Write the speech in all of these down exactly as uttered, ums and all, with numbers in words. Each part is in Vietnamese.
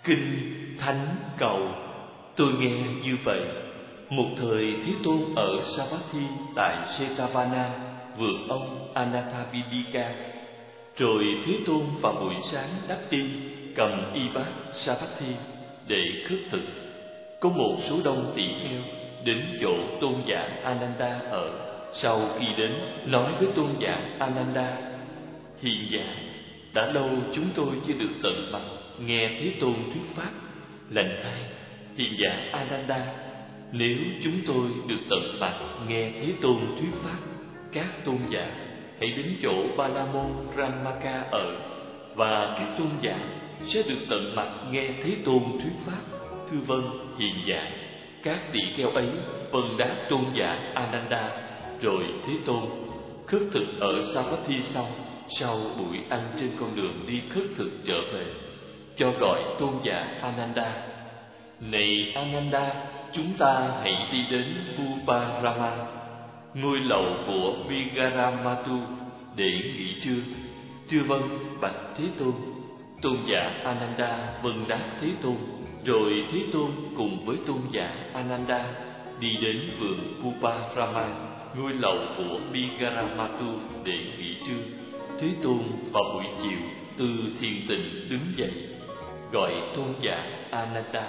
Kinh Thánh Cầu. Tôi nghe như vậy. Một thời Thế Tôn ở Savatthi tại Jetavana, vườn ông Anathapindika. Rồi Thế Tôn vào buổi sáng đắp y, cầm y bát Savatthi để khất thực. Có một số đông tỳ kheo đến chỗ tôn giả Ananda ở. Sau khi đến, nói với tôn giả Ananda: Hiền giả, đã lâu chúng tôi chưa được tận mặt nghe Thế Tôn thuyết pháp. Lành thay, hiền giả Ananda, nếu chúng tôi được tận mặt nghe Thế Tôn thuyết pháp, các tôn giả hãy đến chỗ Ba La Môn Ramaka ở, và các tôn giả sẽ được tận mặt nghe Thế Tôn thuyết pháp. Thưa vâng, hiền giả. Các tỳ kheo ấy vâng đáp tôn giả Ananda. Rồi Thế Tôn khất thực ở Savatthi xong, sau buổi ăn trên con đường đi khất thực trở về, cho gọi tôn giả Ananda: Này Ananda, chúng ta hãy đi đến Uparama, ngôi lầu của Vigaramatu, để nghỉ trưa. Thưa vâng, bạch Thế Tôn. Tôn giả Ananda vâng đáp Thế Tôn. Rồi Thế Tôn cùng với tôn giả Ananda đi đến vườn Uparama, ngôi lầu của Vigaramatu, để nghỉ trưa. Thế Tôn vào buổi chiều từ thiền tịnh đứng dậy, gọi tôn giả Ananda: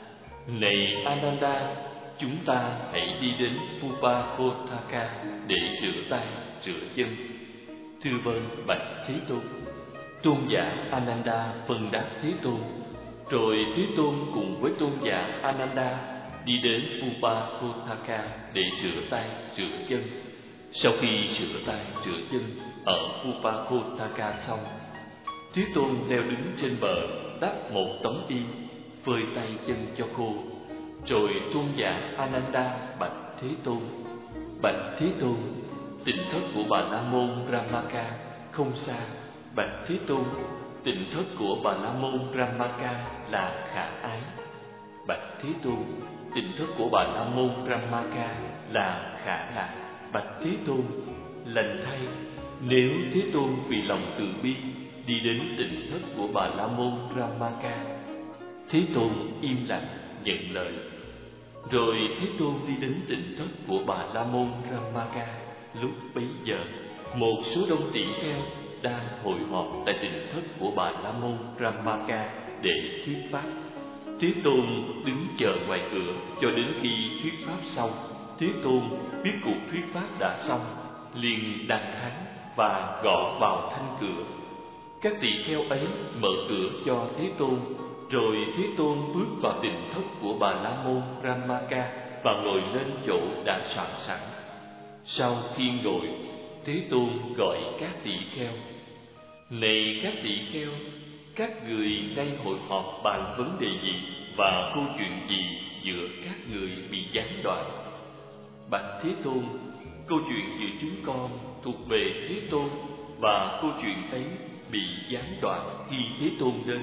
Này Ananda, chúng ta hãy đi đến Upakotaka để rửa tay, rửa chân. Thưa vâng, bạch Thế Tôn. Tôn giả Ananda vâng đáp Thế Tôn. Rồi Thế Tôn cùng với tôn giả Ananda đi đến Upakotaka để rửa tay, rửa chân. Sau khi rửa tay, rửa chân ở Upakotaka xong, Thế Tôn leo đứng trên bờ, đắp một tấm y, phơi tay chân cho khô. Rồi tôn giả Ananda bạch Thế Tôn: Bạch Thế Tôn, tịnh thất của Bà La Môn Ramaka không xa. Bạch Thế Tôn, tịnh thất của Bà La Môn Ramaka là khả ái. Bạch Thế Tôn, tịnh thất của Bà La Môn Ramaka là khả lạc. Bạch Thế Tôn, lành thay, nếu Thế Tôn vì lòng từ bi đi đến tịnh thất của Bà La Môn Ramaka. Thế Tôn im lặng nhận lời. Rồi Thế Tôn đi đến tịnh thất của Bà La Môn Ramaka. Lúc bấy giờ, một số đông tỷ kheo đang hội họp tại tịnh thất của Bà La Môn Ramaka để thuyết pháp. Thế Tôn đứng chờ ngoài cửa cho đến khi thuyết pháp xong. Thế Tôn biết cuộc thuyết pháp đã xong, liền đàn thắng và gõ vào thanh cửa. Các tỳ kheo ấy mở cửa cho Thế Tôn. Rồi Thế Tôn bước vào tịnh thất của Bà La Môn Ramaka và ngồi lên chỗ đã soạn sẵn. Sau khi ngồi, Thế Tôn gọi các tỳ kheo: Này các tỳ kheo, các người đang hội họp bàn vấn đề gì và câu chuyện gì giữa các người bị gián đoạn? Bạch Thế Tôn, câu chuyện giữa chúng con thuộc về Thế Tôn, và câu chuyện ấy bị gián đoạn khi Thế Tôn đến.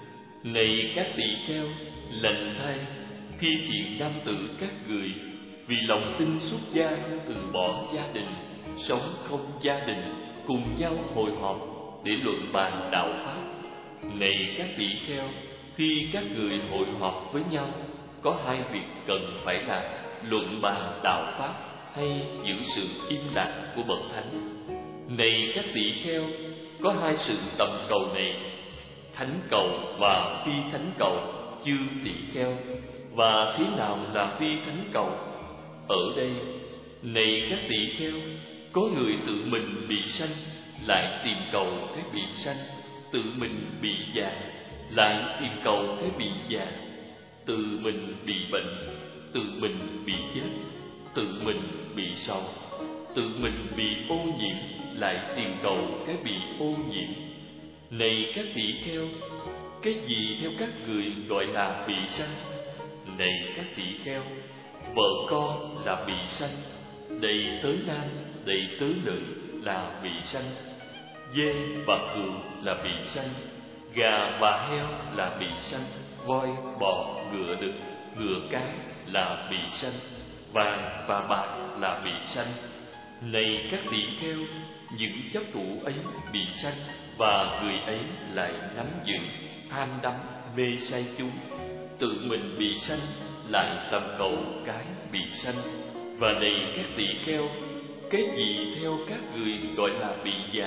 Này các tỳ kheo, lành thay, khi thiện nam tử các người vì lòng tin xuất gia từ bỏ gia đình, sống không gia đình, cùng nhau hội họp để luận bàn đạo pháp. Này các tỳ kheo, khi các người hội họp với nhau, có hai việc cần phải làm: luận bàn đạo pháp hay giữ sự im lặng của bậc thánh. Này các tỳ kheo, có hai sự tầm cầu này: thánh cầu và phi thánh cầu. Chư tỳ kheo, và thế nào là phi thánh cầu? Ở đây, này các tỳ kheo, có người tự mình bị sanh, lại tìm cầu cái bị sanh; tự mình bị già, lại tìm cầu cái bị già; tự mình bị bệnh, tự mình bị chết; tự mình bị sầu, tự mình bị ô nhiễm, lại tìm cầu cái bị ô nhiễm. Này các tỳ kheo, cái gì theo các người gọi là bị sanh? Này các tỳ kheo, vợ con là bị sanh, đầy tớ nam, đầy tớ nữ là bị sanh, dê và cừu là bị sanh, gà và heo là bị sanh, voi, bò, ngựa đực, ngựa cái là bị sanh, vàng và bạc là bị sanh. Này các tỳ kheo, những chấp thủ ấy bị sanh, và người ấy lại nắm giữ, tham đắm mê say chúng, tự mình bị sanh lại tầm cầu cái bị sanh. Và này các tỷ kheo, cái gì theo các người gọi là bị già?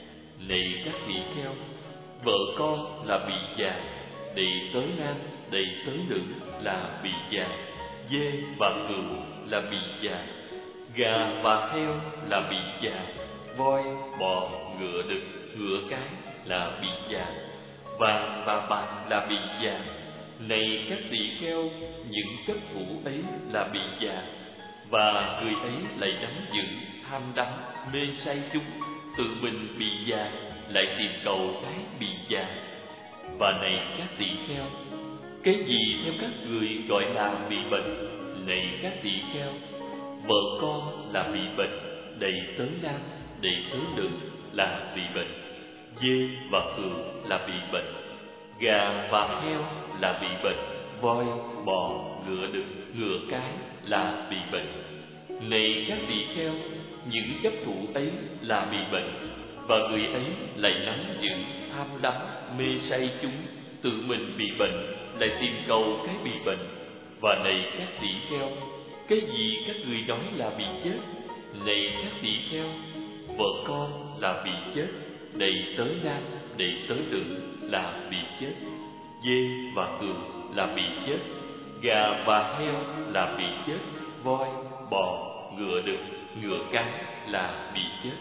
Này các tỷ kheo, vợ con là bị già, đầy tớ nam, đầy tớ nữ là bị già, dê và cừu là bị già, gà và heo là bị già, voi, bò, ngựa đực, ngựa cái là bị già, vàng và bạc là bị già. Này các tỷ kheo, những chấp thủ ấy là bị già, và người ấy lại đánh giữ, tham đắm, mê say chúng, tự mình bị già, lại tìm cầu cái bị già. Và này các tỷ kheo, cái gì theo các người gọi là bị bệnh? Này các tỷ kheo, vợ con là bị bệnh, đầy tớ nam, đầy tớ nữ là bị bệnh, dê và cừu là bị bệnh, gà và heo là bị bệnh, voi, bò, ngựa đực, ngựa cái là bị bệnh. Này các tỷ kheo, những chấp thủ ấy là bị bệnh, và người ấy lại nắm giữ, tham đắm, mê say chúng, tự mình bị bệnh, lại tìm cầu cái bị bệnh. Và này các tỷ kheo, cái gì các người nói là bị chết? Này các tỷ kheo, vợ con là bị chết, đầy tớ nam, đầy tớ nữ là bị chết, dê và cừu là bị chết, gà và heo là bị chết, voi, bò, ngựa đực, ngựa cái là bị chết.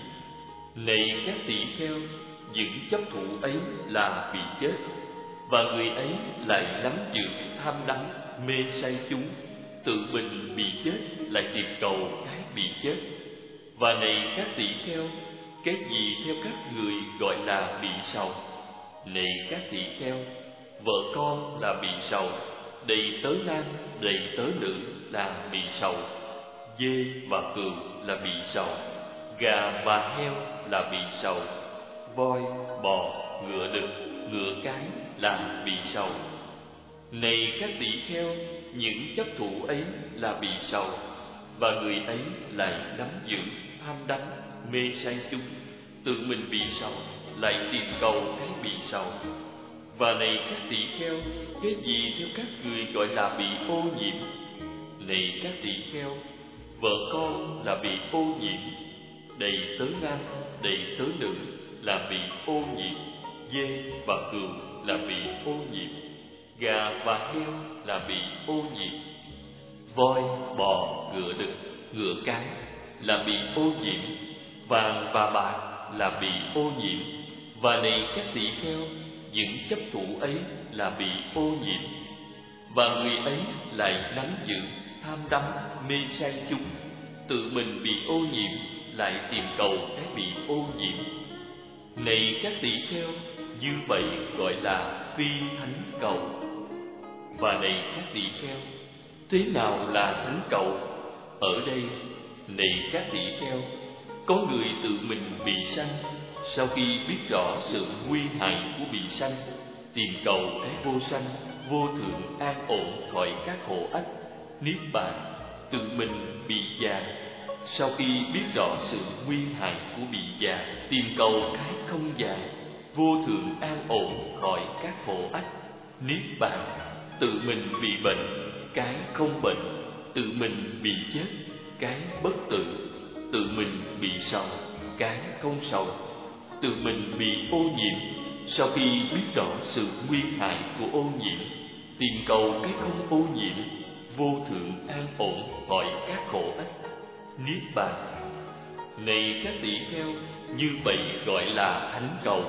Này các tỷ kheo, những chấp thủ ấy là bị chết, và người ấy lại nắm giữ, tham đắm, mê say chúng, tự mình bị chết, lại tìm cầu cái bị chết. Và này các tỷ kheo, cái gì theo các người gọi là bị sầu? Này các tỷ kheo, vợ con là bị sầu, đầy tớ nam, đầy tớ nữ là bị sầu, dê và cừu là bị sầu, gà và heo là bị sầu, voi, bò, ngựa đực, ngựa cái là bị sầu. Này các tỷ kheo, những chấp thủ ấy là bị sầu, và người ấy lại nắm giữ, tham đắm, mê say chúng, tự mình bị sầu, lại tìm cầu cái bị sầu. Và này các tỷ kheo, cái gì theo các người gọi là bị ô nhiễm? Này các tỷ kheo, vợ con là bị ô nhiễm, đầy tớ nam, đầy tớ nữ là bị ô nhiễm, dê và cừu là bị ô nhiễm, gà và heo là bị ô nhiễm, voi, bò, ngựa đực, ngựa cái là bị ô nhiễm, vàng và bạc là bị ô nhiễm. Và này các tỷ kheo, những chấp thủ ấy là bị ô nhiễm, và người ấy lại nắm giữ, tham đắm, mê say chúng, tự mình bị ô nhiễm, lại tìm cầu cái bị ô nhiễm. Này các tỷ kheo, như vậy gọi là phi thánh cầu. Và này các tỷ kheo, thế nào là thánh cầu? Ở đây, này các tỷ kheo, có người tự mình bị sanh, sau khi biết rõ sự nguy hại của bị sanh, tìm cầu cái vô sanh, vô thượng an ổn khỏi các khổ ách, niết bàn, tự mình bị già. Sau khi biết rõ sự nguy hại của bị già, tìm cầu cái không già, vô thượng an ổn khỏi các khổ ách, niết bàn, tự mình bị bệnh, cái không bệnh, tự mình bị chết, cái bất tử, tự mình bị sầu, cái không sầu, tự mình bị ô nhiễm. Sau khi biết rõ sự nguy hại của ô nhiễm, tìm cầu cái không ô nhiễm, vô thượng an ổn khỏi các khổ ách, niết bàn. Này các tỷ kheo, như vậy gọi là thánh cầu.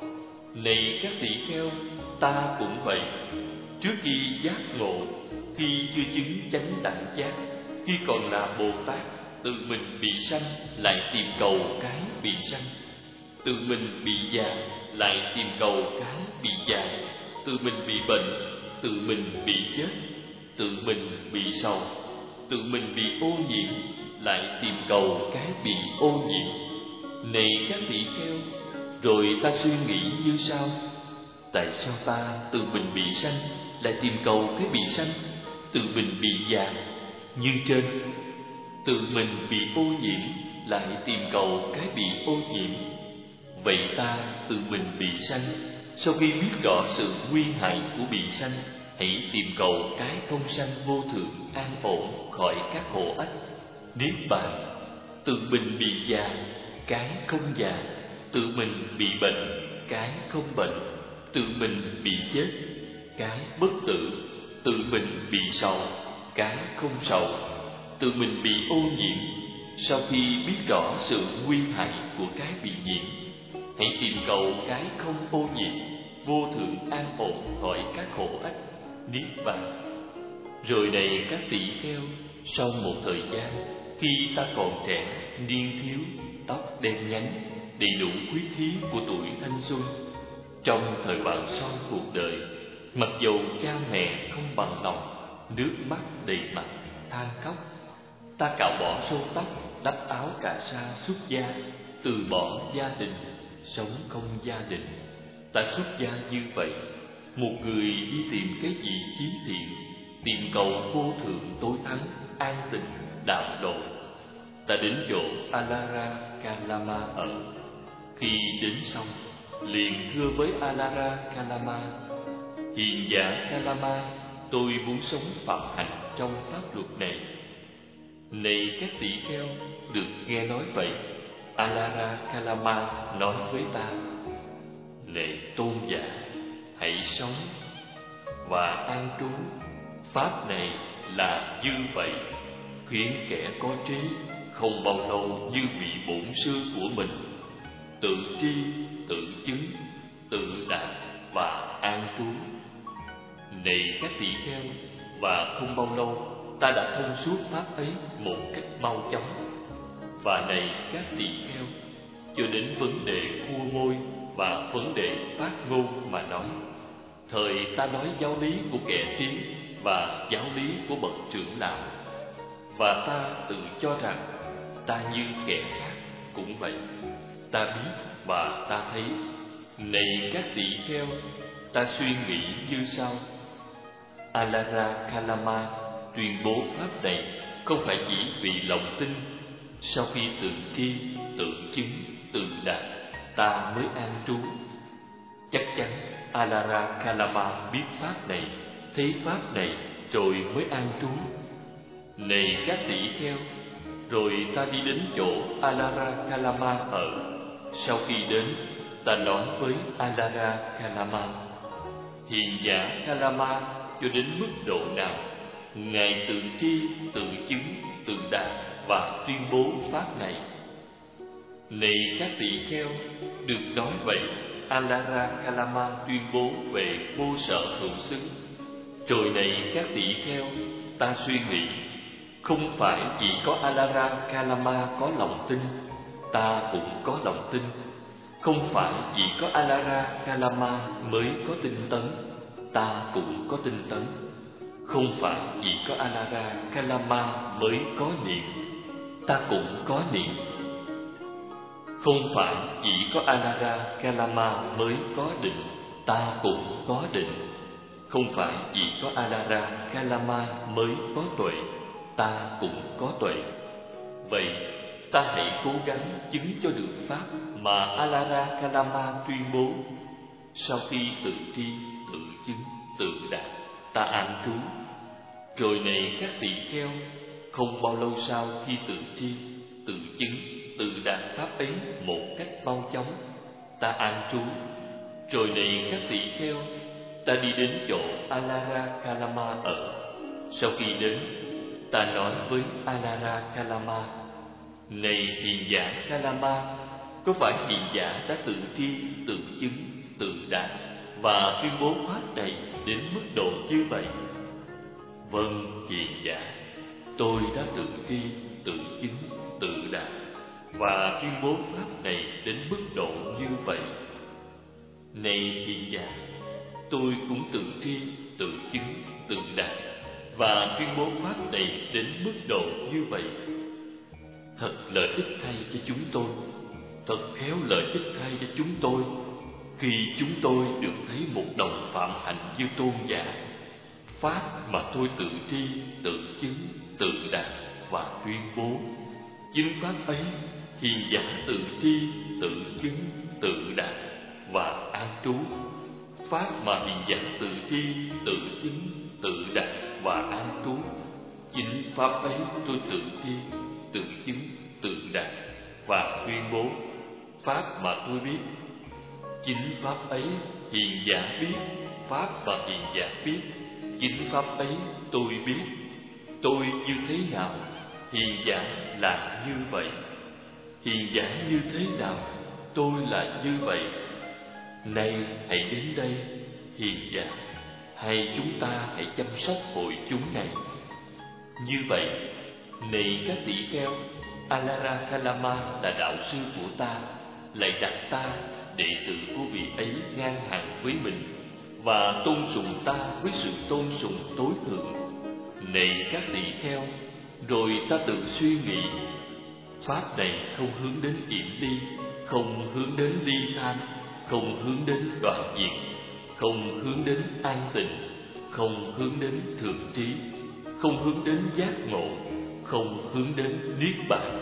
Này các tỷ kheo, ta cũng vậy. Trước khi giác ngộ, khi chưa chứng chánh đẳng giác, khi còn là Bồ Tát, tự mình bị sanh, lại tìm cầu cái bị sanh, tự mình bị già, lại tìm cầu cái bị già, tự mình bị bệnh, tự mình bị chết, tự mình bị sầu, tự mình bị ô nhiễm, lại tìm cầu cái bị ô nhiễm. Này các tỷ kheo, rồi ta suy nghĩ như sau: tại sao ta tự mình bị sanh, lại tìm cầu cái bị sanh, tự mình bị già như trên, tự mình bị ô nhiễm, lại tìm cầu cái bị ô nhiễm. Vậy ta tự mình bị sanh, Sau khi biết rõ sự nguy hại của bị sanh, hãy tìm cầu cái không sanh vô thường an ổn khỏi các khổ ách, niết bàn. Tự mình bị già, cái không già; tự mình bị bệnh, cái không bệnh; tự mình bị chết, cái bất tử; tự mình bị sầu, cái không sầu; tự mình bị ô nhiễm. Sau khi biết rõ sự nguy hại của cái bị nhiễm, hãy tìm cầu cái không ô nhiễm, vô thượng an ổn khỏi các khổ ách, niết bàn. Rồi này các tỷ kheo, sau một thời gian, khi ta còn trẻ, niên thiếu, tóc đen nhánh, đầy đủ quý khí của tuổi thanh xuân, trong thời vàng son cuộc đời, mặc dầu cha mẹ không bằng lòng, nước mắt đầy mặt, than khóc, ta cạo bỏ râu tóc, đắp áo cà sa xuất gia, từ bỏ gia đình, sống không gia đình. Ta xuất gia như vậy, một người đi tìm cái gì chí thiện, tìm cầu vô thượng tối thắng, an tịnh, đạo độ. Ta đến chỗ Alara Kalama ở. Khi đến xong, liền thưa với Alara Kalama: Hiền giả Kalama, tôi muốn sống phạm hạnh trong pháp luật này. Này các tỷ kheo, được nghe nói vậy, Alara Kalama nói với ta: Này tôn giả, hãy sống và an trú. Pháp này là như vậy, khiến kẻ có trí không bao lâu như vị bổn sư của mình, tự tri, tự chứng, tự đạt và an trú. Này các tỷ kheo, và không bao lâu ta đã thông suốt pháp ấy một cách mau chóng. Và này các tỷ kheo, cho đến vấn đề khua môi và vấn đề phát ngôn mà nói, thời ta nói giáo lý của kẻ trí và giáo lý của bậc trưởng lão, và ta tự cho rằng ta như kẻ khác cũng vậy. Ta biết và ta thấy. Này các tỷ kheo, ta suy nghĩ như sau: Alara Kalama tuyên bố pháp này không phải chỉ vì lòng tin. Sau khi tự tri, tự chứng, tự đạt, ta mới an trú. Chắc chắn Alara Kalama biết pháp này, thấy pháp này, rồi mới an trú. Này các tỷ kheo, rồi ta đi đến chỗ Alara Kalama ở. Sau khi đến, ta nói với Alara Kalama: Hiền giả Kalama, cho đến mức độ nào ngài tự tri, tự chứng, tự đạt và tuyên bố pháp này? Này các tỷ kheo, được nói vậy, Alara Kalama tuyên bố về vô sở hữu xứng. Rồi này các tỷ kheo, ta suy nghĩ, không phải chỉ có Alara Kalama có lòng tin, ta cũng có lòng tin. Không phải chỉ có Alara Kalama mới có tinh tấn, ta cũng có tinh tấn. Không phải chỉ có Alara Kalama mới có niệm, ta cũng có niệm. Không phải chỉ có Alara Kalama mới có định, ta cũng có định. Không phải chỉ có Alara Kalama mới có tuệ, ta cũng có tuệ. Vậy ta hãy cố gắng chứng cho được pháp mà Alara Kalama tuyên bố. Sau khi tự tri, tự chứng, tự đạt, ta an trú. Rồi này các tỷ kheo, không bao lâu sau khi tự tri, tự chứng, tự đạt pháp ấy một cách mau chóng, ta an trú. Rồi này các tỷ kheo, ta đi đến chỗ Alara Kalama ở. Sau khi đến, ta nói với Alara Kalama: Này hiền giả Kalama, có phải hiền giả đã tự tri, tự chứng, tự đạt và tuyên bố pháp này đến mức độ như vậy? Vâng, hiền giả, tôi đã tự tri, tự chứng, tự đạt và tuyên bố pháp này đến mức độ như vậy. Này hiền giả, tôi cũng tự tri, tự chứng, tự đạt và tuyên bố pháp này đến mức độ như vậy. Thật lợi ích thay cho chúng tôi, thật khéo lợi ích thay cho chúng tôi, khi chúng tôi được thấy một đồng phạm hạnh như tôn giả. Pháp mà tôi tự tri, tự chứng, tự đạt và tuyên bố, chính pháp ấy hiền giả tự tri, tự chứng, tự đạt và an trú, pháp mà hiền giả tự tri, tự chứng, tự đạt và an trú. Chính pháp ấy tôi tự tri, tự chứng, tự đạt và tuyên bố. Pháp mà tôi biết, chính pháp ấy hiền giả biết. Pháp mà hiền giả biết, chính pháp ấy tôi biết. Tôi như thế nào, hiền giả là như vậy. Hiền giả như thế nào, tôi là như vậy. Nay hãy đến đây, hiền giả, hay chúng ta hãy chăm sóc hội chúng này. Như vậy, này các tỷ kheo, Alara Kalama là đạo sư của ta, lại đặt ta, đệ tử của vị ấy, ngang hàng với mình và tôn sùng ta với sự tôn sùng tối thượng. Này các tỷ kheo, rồi ta tự suy nghĩ, pháp này không hướng đến yểm ly, không hướng đến ly tham, không hướng đến đoạn diệt, không hướng đến an tịnh, không hướng đến thượng trí, không hướng đến giác ngộ, không hướng đến niết bàn,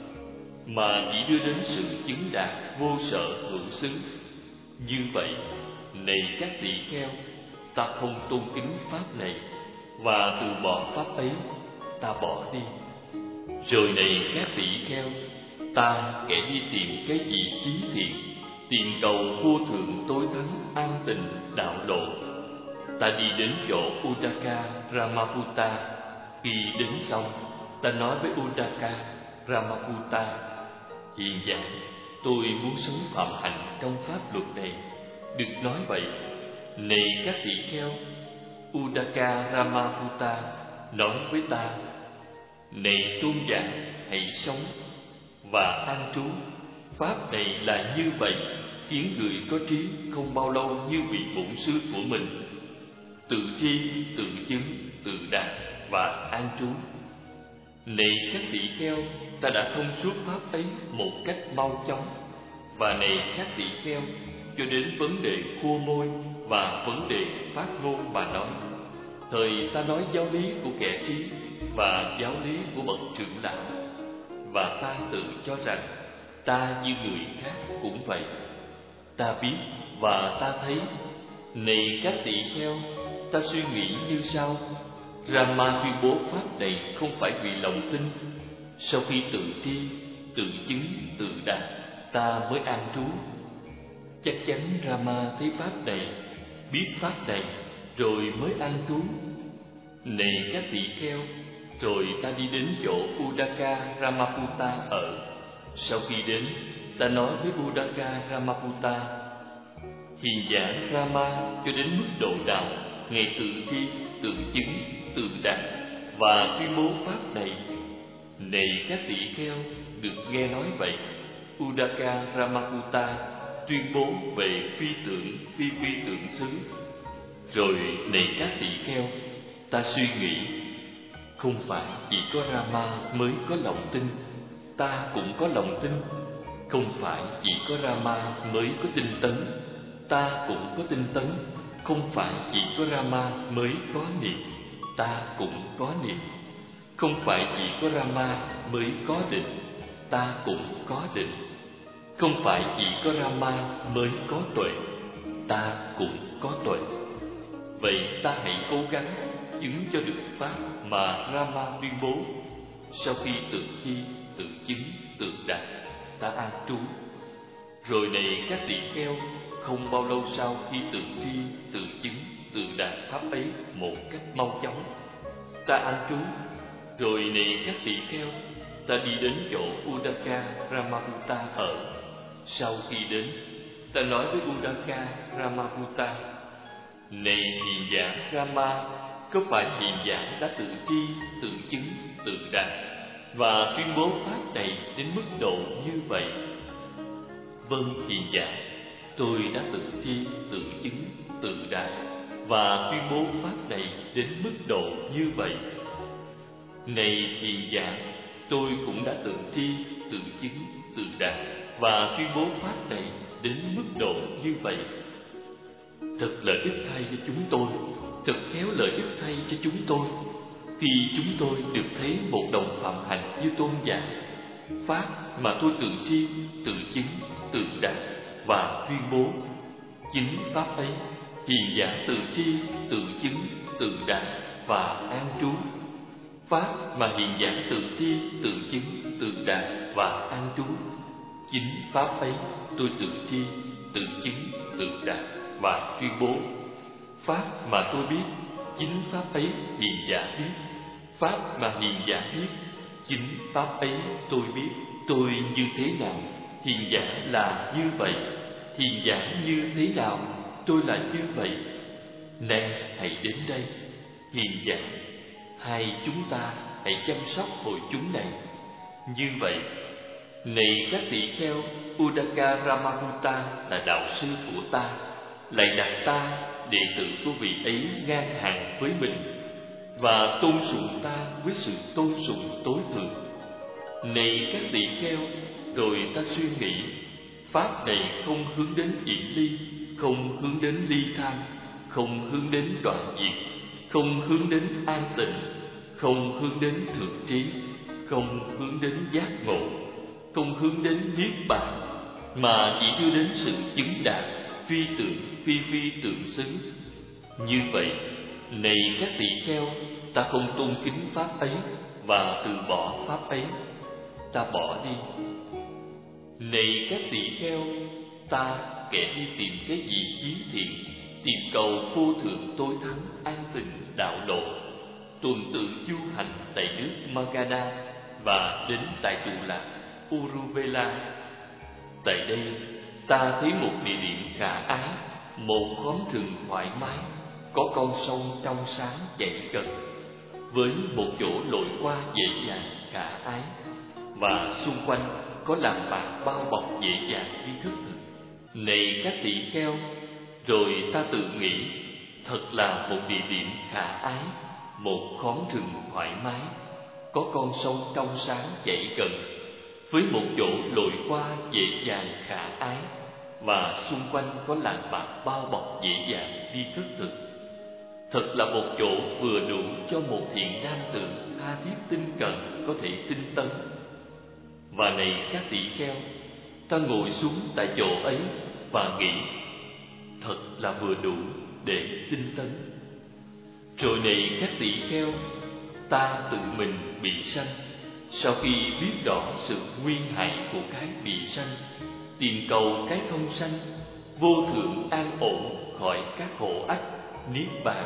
mà chỉ đưa đến sự chứng đạt vô sở hữu xứ. Như vậy, này các tỷ kheo, ta không tôn kính pháp này và từ bỏ pháp ấy, ta bỏ đi. Rồi này các tỷ kheo, ta kẻ đi tìm cái gì chí thiện, tìm cầu vô thượng tối thắng an tịnh đạo lộ. Ta đi đến chỗ Uddaka Ramaputta. Khi đến xong, ta nói với Uddaka Ramaputta: hiền giả, tôi muốn sống phạm hạnh trong pháp luật này. Được nói vậy. Này các tỷ kheo, Uddaka Ramaputta nói với ta: này tôn giả, hãy sống và an trú. Pháp này là như vậy, khiến người có trí không bao lâu như vị bổn sư của mình, tự tri, tự chứng, tự đạt và an trú. Này các tỷ kheo, ta đã thông suốt pháp ấy một cách mau chóng. Và này các tỷ kheo, cho đến vấn đề khua môi và vấn đề phát ngôn mà nói, thời ta nói giáo lý của kẻ trí và giáo lý của bậc trưởng lão, và ta tự cho rằng ta như người khác cũng vậy. Ta biết và ta thấy. Này các tỷ kheo, ta suy nghĩ như sau: Rama tuyên bố pháp này không phải vì lòng tin. Sau khi tự tri, tự chứng, tự đạt, ta mới an trú. Chắc chắn Rama thấy pháp này, biết pháp này, rồi mới an trú. Này các tỷ kheo, rồi ta đi đến chỗ Uddaka Ramaputta ở. Sau khi đến, ta nói với Uddaka Ramaputta: hiền giả Rama cho đến mức độ đạo, ngài tự tri, tự chứng, tự đạt và tuyên bố pháp này. Này các tỷ kheo, được nghe nói vậy, Uddaka Ramaputta tuyên bố về phi tượng, phi phi tượng xứ. Rồi này các tỷ kheo, ta suy nghĩ, không phải chỉ có Rama mới có lòng tin, ta cũng có lòng tin. Không phải chỉ có Rama mới có tinh tấn, ta cũng có tinh tấn. Không phải chỉ có Rama mới có niệm, ta cũng có niệm. Không phải chỉ có Rama mới có định, ta cũng có định. Không phải chỉ có Rama mới có tuệ, ta cũng có tuệ. Vậy ta hãy cố gắng chứng cho được pháp mà Rama tuyên bố. Sau khi tự thi, tự chứng, tự đạt, ta an trú. Rồi này các tỷ kheo, không bao lâu sau khi tự tri, tự chứng, tự đạt pháp ấy một cách mau chóng, ta an trú. Rồi này các tỷ kheo, ta đi đến chỗ Uddaka Ramaputta ở. Sau khi đến, ta nói với Uddaka Ramaputta: này hiền giả Rama, có phải hiền giả đã tự tri, tự chứng, tự đạt và tuyên bố pháp này đến mức độ như vậy? Vâng hiền giả, tôi đã tự tri, tự chứng, tự đạt và tuyên bố pháp này đến mức độ như vậy. Này hiền giả, tôi cũng đã tự tri, tự chứng, tự đạt và tuyên bố pháp này đến mức độ như vậy. Thật lợi ích thay cho chúng tôi, thật khéo lợi ích thay cho chúng tôi, khi chúng tôi được thấy một đồng phạm hạnh như tôn giả. Pháp mà tôi tự tri, tự chứng, tự đạt và tuyên bố, chính pháp ấy hiền giả tự tri, tự chứng, tự đạt và an trú. Pháp mà hiền giả tự tri, tự chứng, tự đạt và an trú, chính pháp ấy tôi tự tri, tự chứng, tự đạt và tuyên bố. Pháp mà tôi biết, chính pháp ấy hiền giả biết. Pháp mà hiền giả biết, chính pháp ấy tôi biết. Tôi như thế nào, hiền giả là như vậy. Hiền giả như thế nào, tôi là như vậy. Nay hãy đến đây, hiền giả, hai chúng ta hãy chăm sóc hội chúng này. Như vậy, này các tỳ kheo, Udaka Ramahutta là đạo sư của ta, lại đặt ta, đệ tử của vị ấy, ngang hàng với mình và tôn sùng ta với sự tôn sùng tối thượng. Này các tỳ kheo, rồi ta suy nghĩ, pháp này không hướng đến yển ly, không hướng đến ly tham, không hướng đến đoạn diệt, không hướng đến an tịnh, không hướng đến thượng trí, không hướng đến giác ngộ, không hướng đến niết bàn, mà chỉ đưa đến sự chứng đạt phi tưởng phi phi tưởng xứng. Như vậy, này các tỳ kheo, ta không tôn kính pháp ấy và từ bỏ pháp ấy, ta bỏ đi. Này các tỳ kheo, ta kẻ đi tìm cái gì chí thiện, tìm cầu vô thượng tối thắng an tịnh đạo lộ, tuần tự du hành tại nước Magadha và đến tại trụ lạc Uruvela. Tại đây, ta thấy một địa điểm khả ái, một khóm rừng thoải mái, có con sông trong sáng chảy gần, với một chỗ lội qua dễ dàng khả ái, và xung quanh có làng bạc bao bọc dễ dàng đi thức thực. Này các tỳ kheo, rồi ta tự nghĩ, thật là một địa điểm khả ái, một khóm rừng thoải mái, có con sông trong sáng chảy gần, với một chỗ lội qua dễ dàng khả ái, và xung quanh có làng bạc bao bọc dễ dàng đi khất thực. Thật là một chỗ vừa đủ cho một thiện nam tử tha thiết tinh cần có thể tinh tấn. Và này các tỳ kheo, ta ngồi xuống tại chỗ ấy và nghĩ, thật là vừa đủ để tinh tấn. Rồi này các tỳ kheo, ta tự mình bị sanh, sau khi biết rõ sự nguy hại của cái bị sanh, tìm cầu cái không sanh, vô thượng an ổn khỏi các khổ ách, niết bàn,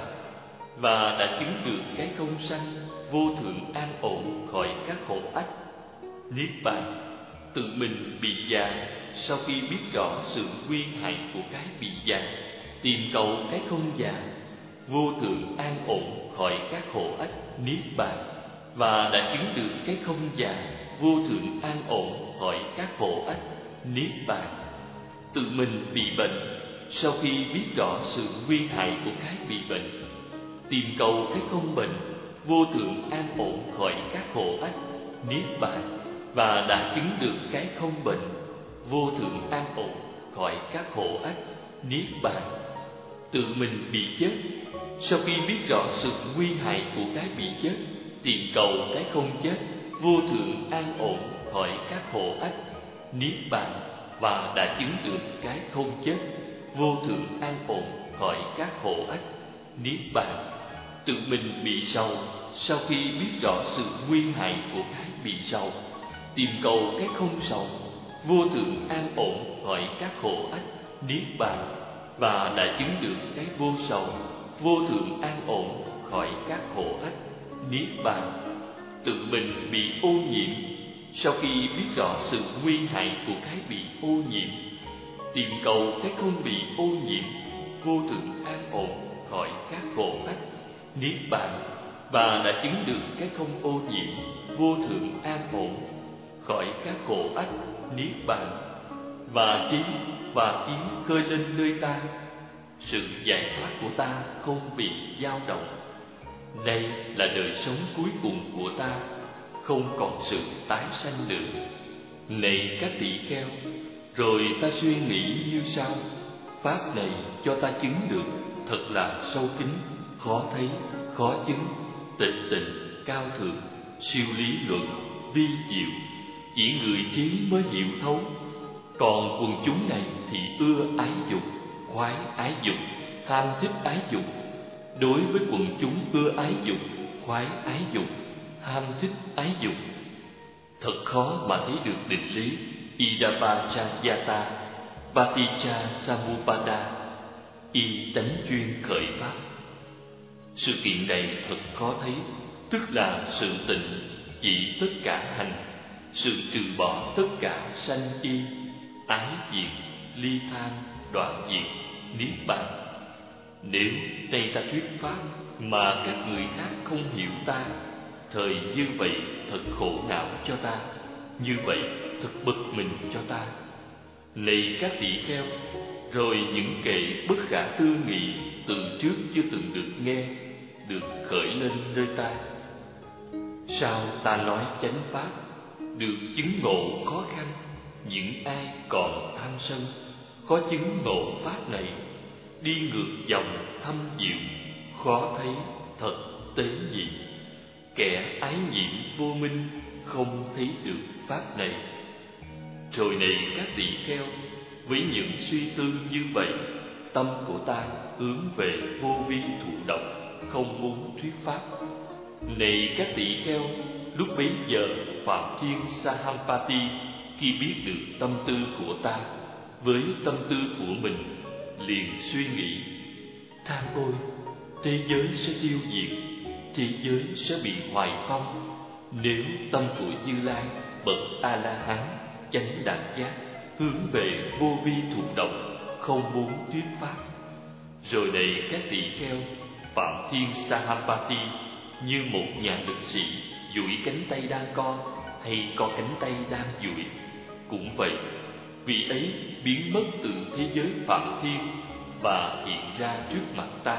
và đã chứng được cái không sanh, vô thượng an ổn khỏi các khổ ách, niết bàn. Tự mình bị già, sau khi biết rõ sự nguy hại của cái bị già, tìm cầu cái không già, vô thượng an ổn khỏi các khổ ách, niết bàn, và đã chứng được cái không già, vô thượng an ổn khỏi các khổ ách, niết bàn. Tự mình bị bệnh, sau khi biết rõ sự nguy hại của cái bị bệnh, tìm cầu cái không bệnh, vô thượng an ổn khỏi các khổ ách, niết bàn, và đã chứng được cái không bệnh, vô thượng an ổn khỏi các khổ ách, niết bàn. Tự mình bị chết, sau khi biết rõ sự nguy hại của cái bị chết, tìm cầu cái không chết, vô thượng an ổn khỏi các khổ ách, niết bàn, và đã chứng được cái không chết, vô thượng an ổn khỏi các khổ ách, niết bàn. Tự mình bị sầu, sau khi biết rõ sự nguy hại của cái bị sầu, tìm cầu cái không sầu, vô thượng an ổn khỏi các khổ ách, niết bàn, và đã chứng được cái vô sầu, vô thượng an ổn khỏi các khổ ách, niết bàn. Tự mình bị ô nhiễm, sau khi biết rõ sự nguy hại của cái bị ô nhiễm, tìm cầu cái không bị ô nhiễm, vô thượng an ổn khỏi các khổ ách, niết bàn, và đã chứng được cái không ô nhiễm, vô thượng an ổn khỏi các khổ ách, niết bàn. Và trí và kiến khơi lên nơi ta, sự giải thoát của ta không bị dao động. Đây là đời sống cuối cùng của ta, không còn sự tái sanh nữa. Này các tỳ kheo, rồi ta suy nghĩ như sau: pháp này cho ta chứng được thật là sâu kín, khó thấy, khó chứng, tịch tịnh, cao thượng, siêu lý luận, vi diệu, chỉ người trí mới hiểu thấu. Còn quần chúng này thì ưa ái dục, khoái ái dục, ham thích ái dục. Đối với quần chúng ưa ái dục, khoái ái dục, ham thích ái dục, thật khó mà thấy được định lý Idappaccayata, Paticca Samuppada, y tánh chuyên khởi pháp. Sự kiện này thật khó thấy, tức là sự tịnh chỉ tất cả hành, sự trừ bỏ tất cả sanh y, ái diệt, ly tham, đoạn diệt, niết bàn. Nếu đây ta thuyết pháp mà các người khác không hiểu ta, thời như vậy thật khổ não cho ta, như vậy thật bực mình cho ta. Này các tỷ kheo, rồi những kệ bất khả tư nghị từ trước chưa từng được nghe, được khởi lên nơi ta. Sao ta nói chánh pháp, được chứng ngộ khó khăn, những ai còn tham sân, khó chứng ngộ pháp này, đi ngược dòng thâm diệu, khó thấy thật tế nhị. Kẻ ái nhiễm vô minh không thấy được pháp này. Rồi này các tỷ kheo, với những suy tư như vậy, tâm của ta hướng về vô vi thụ động, không muốn thuyết pháp. Này các tỷ kheo, lúc bấy giờ Phạm Thiên Sahampati khi biết được tâm tư của ta, với tâm tư của mình liền suy nghĩ: tham ôi, thế giới sẽ tiêu diệt, thế giới sẽ bị hoại phong, nếu tâm của Như Lai bậc A La Hán chánh đẳng giác hướng về vô vi thụ động, không muốn thuyết pháp. Rồi này các tỷ kheo, Phạm Thiên Sahampati như một nhà lực sĩ duỗi cánh tay đang co, hay co cánh tay đang duỗi, cũng vậy, vị ấy biến mất từ thế giới Phạm Thiên và hiện ra trước mặt ta.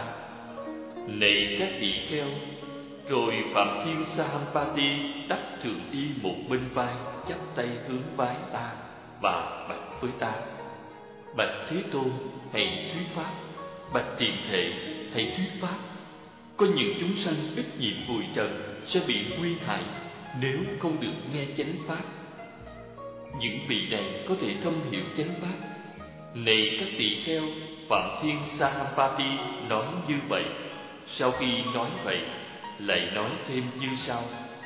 Này các tỷ kheo, rồi Phạm Thiên Sahampati đắp trường y một bên vai, chắp tay hướng vái ta và bạch với ta: bạch Thế Tôn, hãy thuyết pháp. Bạch Tiền Thệ, hãy thuyết pháp. Có những chúng sanh ít nhiệm bụi trần sẽ bị nguy hại nếu không được nghe chánh pháp. Những vị này có thể thâm hiểu chánh pháp. Này các tỳ kheo, Phạm Thiên Sahampati nói như vậy. Sau khi nói vậy, lại nói thêm như sau: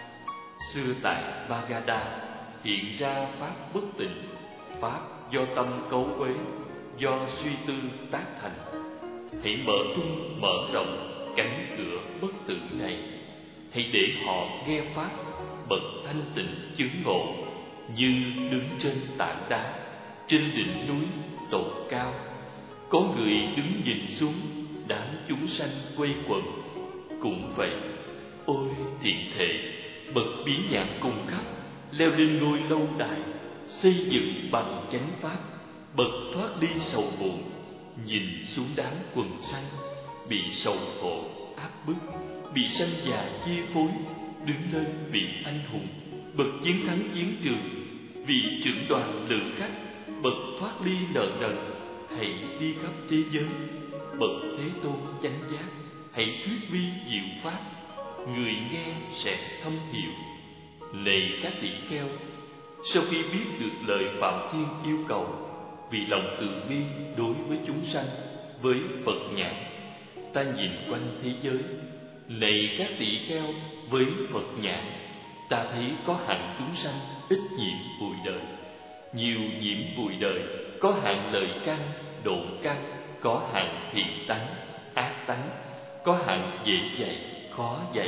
xưa tại Magadha hiện ra pháp bất tịnh, pháp do tâm cấu uế, do suy tư tác thành. Hãy mở tung mở rộng cánh cửa bất tử này, hãy để họ nghe pháp bậc thanh tịnh chứng ngộ, như đứng trên tảng đá, trên đỉnh núi tổ cao. Có người đứng nhìn xuống, đám chúng sanh quay quần. Cũng vậy, ôi Thiện Thệ, bậc biến nhãn cùng khắp, leo lên ngôi lâu đài, xây dựng bằng chánh pháp, bậc thoát đi sầu muộn, nhìn xuống đám quần sanh bị sầu khổ áp bức, bị sanh già chi phối, đứng lên vị anh hùng, bậc chiến thắng chiến trường, vị trưởng đoàn lữ khách, bậc thoát ly nợ nần, hãy đi khắp thế giới. Bậc Thế Tôn chánh giác, hãy thuyết vi diệu pháp, người nghe sẽ thâm hiểu. Này các tỷ kheo, sau khi biết được lời Phạm Thiên yêu cầu, vì lòng từ bi đối với chúng sanh, với Phật nhãn, ta nhìn quanh thế giới. Này các tỷ kheo, với Phật nhãn, ta thấy có hạng chúng sanh ít nhiễm bụi đời, nhiều nhiễm bụi đời, có hạng lời căn, độn căn, có hạng thiện tánh, ác tánh, có hạng dễ dạy, khó dạy,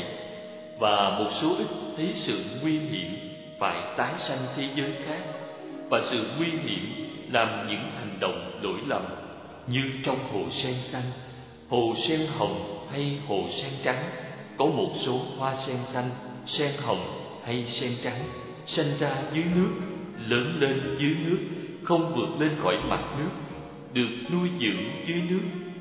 và một số ít thấy sự nguy hiểm phải tái sanh thế giới khác, và sự nguy hiểm làm những hành động lỗi lầm, như trong hồ sen xanh, hồ sen hồng hay hồ sen trắng, có một số hoa sen xanh, sen hồng hay sen trắng sinh ra dưới nước, lớn lên dưới nước, không vượt lên khỏi mặt nước, được nuôi dưỡng dưới nước.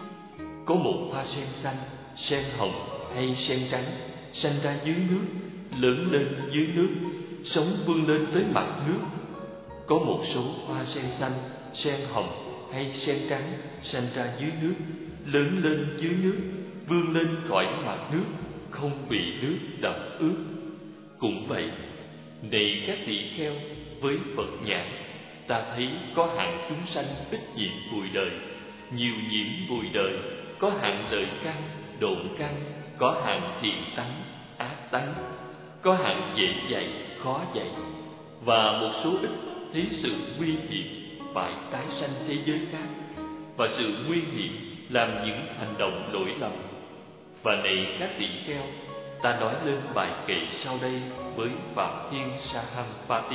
Có một hoa sen xanh, sen hồng hay sen trắng sinh ra dưới nước, lớn lên dưới nước, sống vươn lên tới mặt nước. Có một số hoa sen xanh, sen hồng hay sen trắng sinh ra dưới nước, lớn lên dưới nước, vươn lên khỏi mặt nước, không bị nước đậm ướt. Cũng vậy, này các tỷ kheo, với Phật nhãn, ta thấy có hạng chúng sanh ít nhiễm bụi đời, nhiều nhiễm bụi đời, có hạng lợi căn, độn căn, có hạng thiện tánh, ác tánh, có hạng dễ dạy, khó dạy, và một số ít thấy sự nguy hiểm phải tái sanh thế giới khác, và sự nguy hiểm làm những hành động lỗi lầm. Và này các tỷ kheo, ta nói lên bài kệ sau đây với Phạm Thiên Sahampati.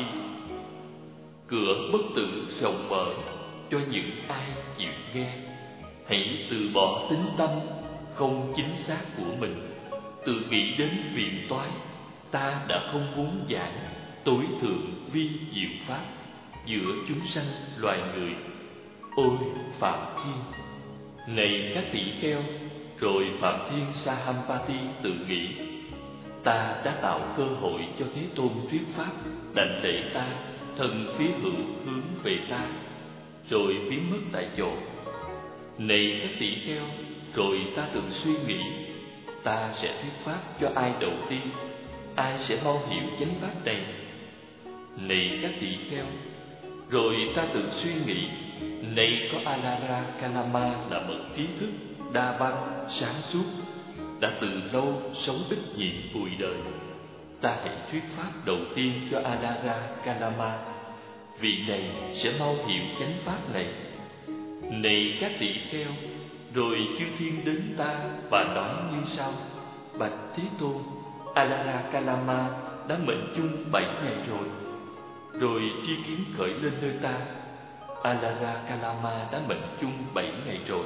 Cửa bất tử rộng mở cho những ai chịu nghe. Hãy từ bỏ tính tâm không chính xác của mình, tự nghĩ đến phiền toái. Ta đã không muốn giảng tối thượng vi diệu pháp giữa chúng sanh loài người. Ôi Phạm Thiên! Này các tỷ kheo, rồi Phạm Thiên Sahampati tự nghĩ: ta đã tạo cơ hội cho Thế Tôn thuyết pháp, đảnh lễ ta, thân phía hữu hướng về ta, rồi biến mất tại chỗ. Này các tỷ kheo, rồi ta tự suy nghĩ: ta sẽ thuyết pháp cho ai đầu tiên, ai sẽ mau hiểu chánh pháp này. Này các tỷ kheo, rồi ta tự suy nghĩ: này có Alara Kalama là bậc trí thức, đa văn, sáng suốt, đã từ lâu sống ít nhịn bụi đời. Ta hãy thuyết pháp đầu tiên cho Alara Kalama, vị này sẽ mau hiểu chánh pháp này. Này các tỷ kheo, rồi chư thiên đến ta và nói như sau: bạch Thế Tôn, Alara Kalama đã mệnh chung bảy ngày rồi. Rồi tri kiến khởi lên nơi ta: Alara Kalama đã mệnh chung bảy ngày rồi.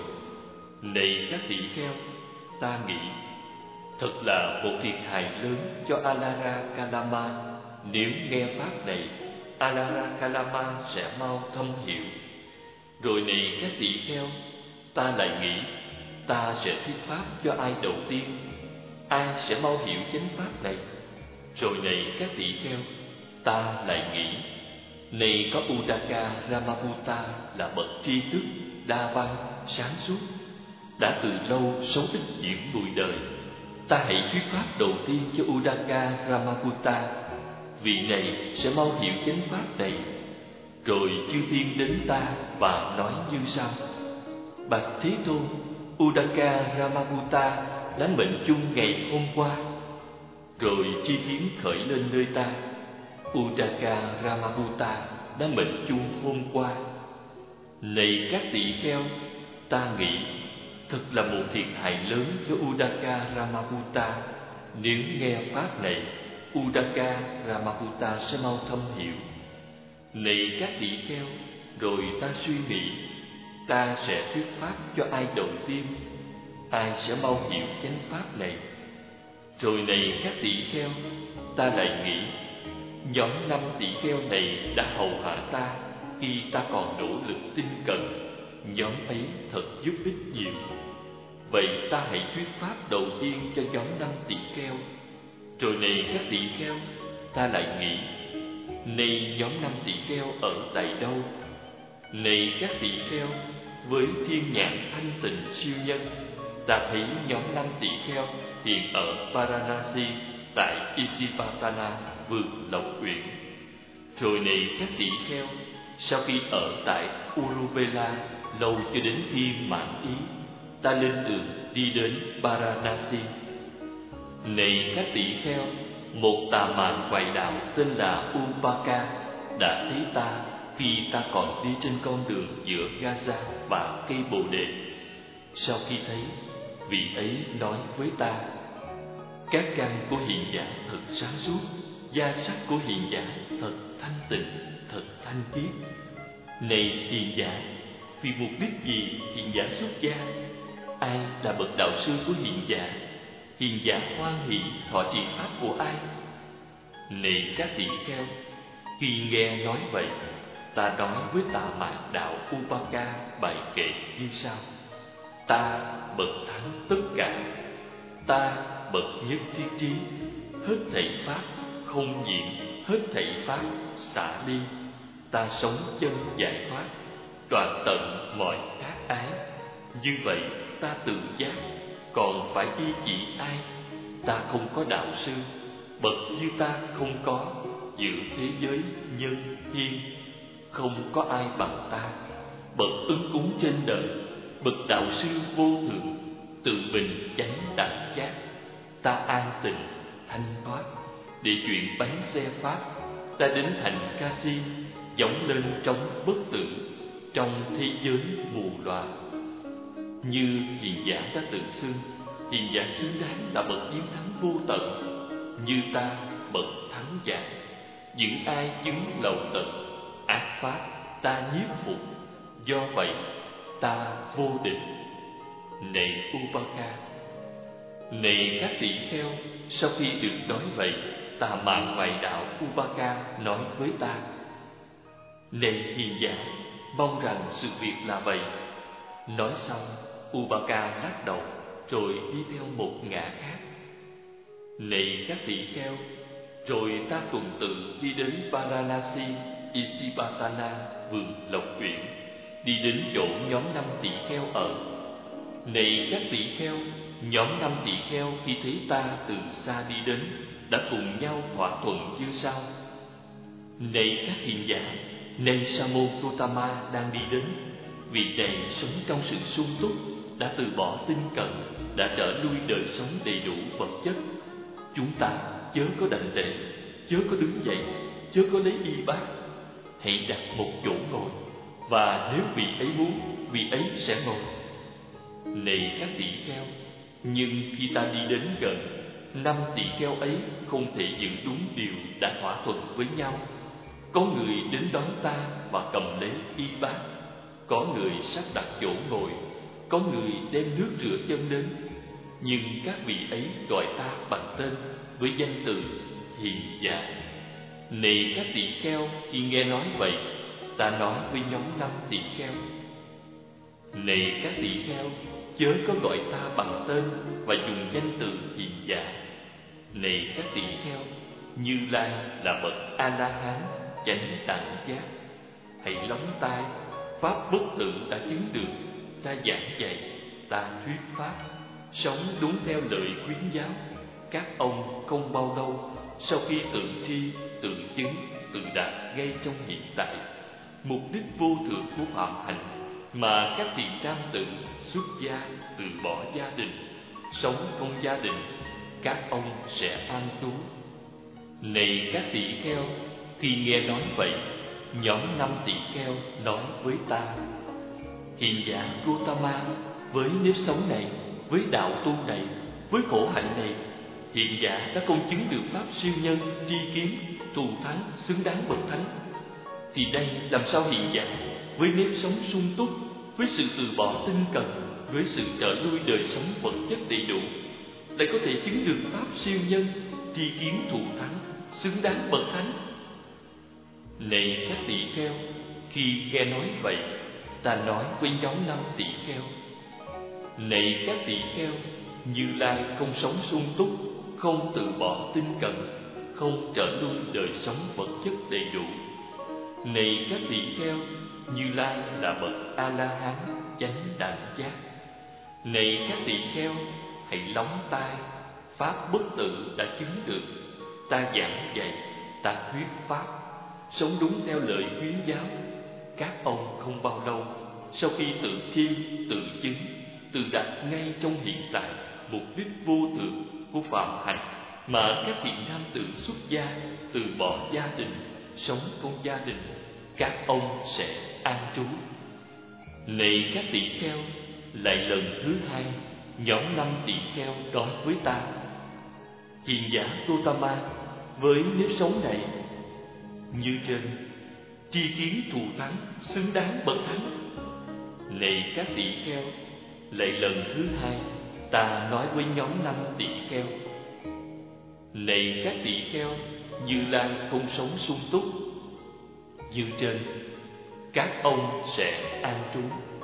Này các tỷ kheo, ta nghĩ thật là một thiệt hại lớn cho Alara Kalama. Nếu nghe pháp này, Alara Kalama sẽ mau thâm hiểu. Rồi này các tỷ kheo, ta lại nghĩ ta sẽ thuyết pháp cho ai đầu tiên, ai sẽ mau hiểu chánh pháp này. Rồi này các tỷ kheo, ta lại nghĩ này có Udaka Ramaputta là bậc tri thức, đa văn, sáng suốt, đã từ lâu sống ít những bụi đời. Ta hãy thuyết pháp đầu tiên cho Udaka Ramaputta, vị này sẽ mau hiểu chánh pháp này. Rồi chư thiên đến ta và nói như sau: bạch Thế Tôn, Udaka Ramaputta đã mệnh chung ngày hôm qua. Rồi tri kiến khởi lên nơi ta: Udaka Ramaputta đã mệnh chung hôm qua. Này các tỷ kheo, ta nghĩ thật là một thiệt hại lớn cho Udaka Ramaputta. Nếu nghe pháp này, Udaka Ramaputta sẽ mau thâm hiểu. Này các tỷ kheo, rồi ta suy nghĩ ta sẽ thuyết pháp cho ai đầu tiên, ai sẽ mau hiểu chánh pháp này. Rồi này các tỷ kheo, ta lại nghĩ nhóm năm tỷ kheo này đã hầu hạ ta khi ta còn nỗ lực tinh cần. Nhóm ấy thật giúp ích nhiều. Vậy ta hãy thuyết pháp đầu tiên cho nhóm năm tỷ kheo. Rồi này các tỷ kheo, ta lại nghĩ này nhóm năm tỷ kheo ở tại đâu? Này các tỷ kheo, với thiên nhãn thanh tịnh siêu nhân, ta thấy nhóm năm tỷ kheo hiện ở Varanasi tại Isipatana vườn Lộc Uyển. Rồi này các tỷ kheo, sau khi ở tại Uruvela lâu cho đến khi mãn ý, ta lên đường đi đến Varanasi. Này các tỷ kheo, một tà mạn ngoại đạo tên là Upaka đã thấy ta khi ta còn đi trên con đường giữa Gaza và cây bồ đề. Sau khi thấy, vị ấy nói với ta: các căn của hiền giả thật sáng suốt, da sắc của hiền giả thật thanh tịnh, thật thanh khiết. Này hiền giả, vì mục đích gì hiền giả xuất gia? Ai là bậc đạo sư của hiền giả? Hiền giả hoan hỷ thọ trì pháp của ai? Này các tỷ kheo, khi nghe nói vậy, ta nói với Tà Mạn đạo Upaka bài kệ như sau: ta bậc thắng tất cả, ta bậc nhất thiết trí, hết thảy pháp không nhiễm, hết thảy pháp xả ly. Ta sống chân giải thoát, đoạn tận mọi ác ái. Như vậy ta tự giác, còn phải y chỉ ai? Ta không có đạo sư, bậc như ta không có giữa thế giới nhân thiên. Không có ai bằng ta, bậc ứng cúng trên đời, bậc đạo sư vô thượng, từ bình chánh đẳng giác, ta an tịnh thanh thoát. Để chuyển bánh xe pháp, ta đến thành Ca Si, dõng lên trống bất tử trong thế giới mù loà. Như hiền giả đã tự xưng, hiền giả xứng đáng là bậc chiến thắng vô tận. Như ta bậc thắng giả, những ai chứng lậu tận ác pháp, ta nhiếp phục. Do vậy ta vô địch. Này Upaka, này các tỷ kheo, sau khi được nói vậy, tà mạn ngoại đạo Upaka nói với ta: này hiền giả, mong rằng sự việc là vậy. Nói xong, Upaka lắc đầu rồi đi theo một ngã khác. Này các tỷ kheo, rồi ta tuần tự đi đến Varanasi, Isipatana, vườn Lộc Uyển, đi đến chỗ nhóm năm tỷ kheo ở. Này các tỷ kheo, nhóm năm tỷ kheo khi thấy ta từ xa đi đến, đã cùng nhau thỏa thuận như sau: này các hiền giả, này Sa môn Gotama đang đi đến, vị này sống trong sự sung túc, đã từ bỏ tinh cần, đã trở lui đời sống đầy đủ vật chất. Chúng ta chớ có đảnh lễ, chớ có đứng dậy, chớ có lấy y bát, hãy đặt một chỗ ngồi, và nếu vị ấy muốn, vị ấy sẽ ngồi. Này các tỷ kheo, nhưng khi ta đi đến gần, năm tỷ kheo ấy không thể giữ đúng điều đã thỏa thuận với nhau. Có người đến đón ta và cầm lấy y bát, có người sắp đặt chỗ ngồi, có người đem nước rửa chân đến. Nhưng các vị ấy gọi ta bằng tên với danh từ hiền giả. Này các tỷ kheo, khi nghe nói vậy, ta nói với nhóm năm tỷ kheo: này các tỷ kheo, chớ có gọi ta bằng tên và dùng danh từ hiền giả. Này các tỷ kheo, Như Lai là bậc A La Hán chánh đẳng giác. Hãy lắng tai, pháp bất tử đã chứng được, ta giảng dạy, ta thuyết pháp, sống đúng theo lời khuyến giáo. Các ông không bao lâu sau khi tự tri, tự chứng, tự đạt ngay trong hiện tại, mục đích vô thượng của phạm hạnh, mà các vị nam tử xuất gia từ bỏ gia đình, sống không gia đình, các ông sẽ an trú. Này các tỷ kheo, khi nghe nói vậy, nhóm năm tỷ kheo nói với ta: hiền giả Gotama, với nếp sống này, với đạo tu này, với khổ hạnh này, hiền giả đã công chứng được pháp siêu nhân, tri kiến, thù thắng, xứng đáng bậc thánh. Thì đây làm sao hiền giả với nếp sống sung túc, với sự từ bỏ tinh cần, với sự trở lui đời sống vật chất đầy đủ, lại có thể chứng được pháp siêu nhân, tri kiến, thù thắng, xứng đáng bậc thánh? Này các tỷ kheo, khi nghe nói vậy, ta nói với nhóm năm tỷ kheo: này các tỷ kheo, Như Lai không sống sung túc, không từ bỏ tinh cần, không trở lui đời sống vật chất đầy đủ. Này các tỷ kheo, Như Lai là bậc A La Hán chánh đẳng giác. Này các tỷ kheo, hãy lắng tai, pháp bất tử đã chứng được, ta giảng dạy, ta thuyết pháp, sống đúng theo lời khuyến giáo. Các ông không bao lâu sau khi tự thi, tự chứng, tự đạt ngay trong hiện tại mục đích vô thượng của phạm hạnh, mà các vị nam tử xuất gia từ bỏ gia đình, sống không gia đình, các ông sẽ an trú. Này các tỷ kheo, lại lần thứ hai, nhóm năm tỷ kheo nói với ta: hiền giả Gotama, với nếp sống này, như trên, tri kiến thù thắng, xứng đáng bậc thánh. Này các tỷ kheo, lại lần thứ hai, ta nói với nhóm năm tỷ kheo: này các tỷ kheo, Như Lai không sống sung túc, như trên, các ông sẽ an trú.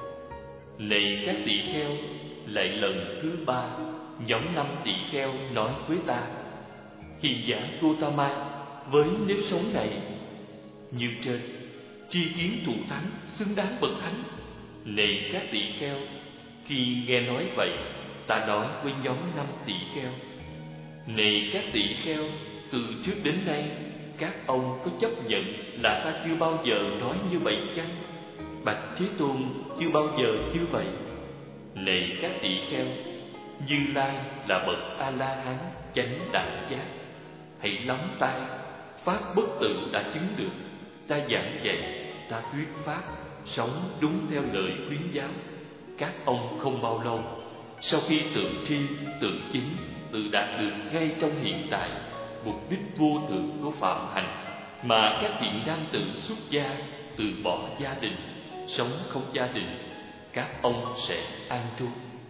Này các tỷ kheo, lại lần thứ ba, nhóm năm tỷ kheo nói với ta: hiền giả Gotama, với nếp sống này, như trên, tri kiến thù thắng, xứng đáng bậc thánh. Này các tỷ kheo, khi nghe nói vậy, ta nói với nhóm năm tỷ kheo: này các tỷ kheo, từ trước đến nay, các ông có chấp nhận là ta chưa bao giờ nói như vậy chăng? Bạch Thế Tôn chưa bao giờ như vậy. Này các tỷ kheo, Như Lai là bậc A La Hán chánh đại giác. Hãy lắng tai, pháp bất tử đã chứng được. Ta giảng dạy, ta thuyết pháp, sống đúng theo lời khuyến giáo. Các ông không bao lâu, sau khi tự tri, tự chứng, tự đạt được ngay trong hiện tại mục đích vô thượng của phạm hành, mà các thiện nam tử xuất gia, từ bỏ gia đình, sống không gia đình, các ông sẽ an trú.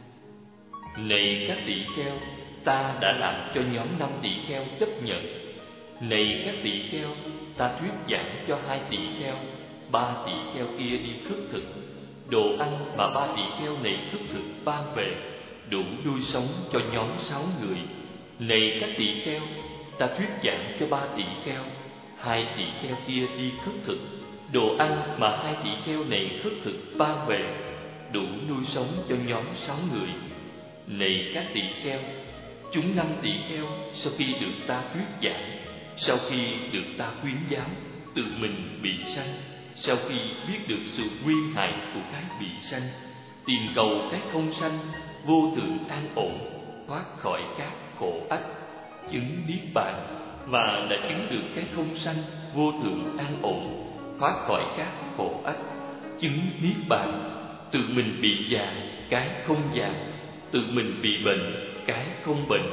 Này các tỷ kheo, ta đã làm cho nhóm năm tỷ kheo chấp nhận. Này các tỷ kheo, ta thuyết giảng cho hai tỷ kheo, ba tỷ kheo kia đi khất thực. Đồ ăn mà ba tỷ kheo này khất thực ban về, đủ nuôi sống cho nhóm sáu người. Này các tỷ kheo, ta thuyết giảng cho ba tỷ kheo, hai tỷ kheo kia đi khất thực. Đồ ăn mà hai tỷ kheo này khất thực ban về, đủ nuôi sống cho nhóm sáu người. Này các tỷ kheo, chúng năm tỷ kheo sau khi được ta thuyết giảng, sau khi được ta khuyến giáo, tự mình bị sanh, sau khi biết được sự nguy hại của cái bị sanh, tìm cầu cái không sanh, vô thượng an ổn, thoát khỏi các khổ ách, chứng niết bàn, và đã chứng được cái không sanh, vô thượng an ổn, thoát khỏi các khổ ách, chứng niết bàn. Tự mình bị già, cái không già; tự mình bị bệnh, cái không bệnh;